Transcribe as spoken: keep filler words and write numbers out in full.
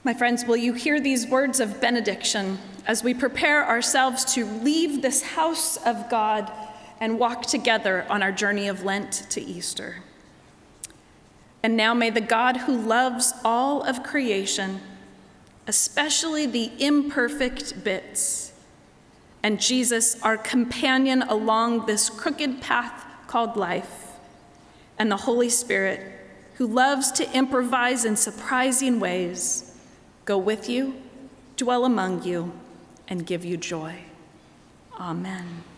My friends, will you hear these words of benediction as we prepare ourselves to leave this house of God and walk together on our journey of Lent to Easter? And now may the God who loves all of creation, especially the imperfect bits, and Jesus, our companion along this crooked path called life, and the Holy Spirit, who loves to improvise in surprising ways, go with you, dwell among you, and give you joy. Amen.